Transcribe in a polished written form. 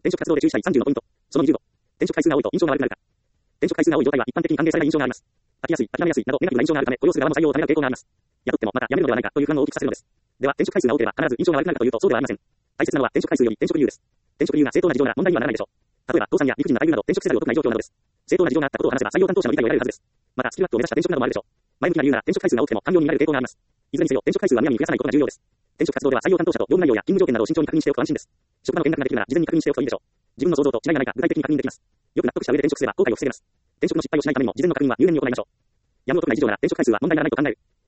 転職活動で注意したい30のポイント。その20を。転職回数が多いと印象が悪くなるか。転職回数が多い状態は一般的に歓迎されない印象があります。飽きやすい、諦めやすいなどネガティブな印象があるため、雇用する側も採用をためらう傾向があります。雇ってもまた辞めるのではないかという不安を大きくさせるのです。では、転職回数が多ければ必ず印象が悪くなるかというとそうではありません。大切なのは転職回数より転職理由です。転職理由が正当な事情なら問題にはならないでしょう。例えば、倒産や育児の待遇など転職せざるを得ない状況などです。正当な事情があったことを話せば採用担当者の理解を得られるはずです。また、スキルアップを目指した転職などもあるでしょう。前向きな理由なら転職回数が多くても官僚に見られる傾向があります。いずれにせよ、転職回数はむやみに増やさないことが重要です。転職活動では採用担当者と業務内容や勤務条件などを慎重に確認しておくと安心です。職場の見学ができるなら事前に確認しておくといいでしょう。自分の想像と違いがないか具体的に確認できます。よく納得した上で転職すれば後悔を防げます。転職の失敗をしないためにも事前の確認は入念に行いましょう。やむを得ない事情なら転職回数は問題にならないと考える。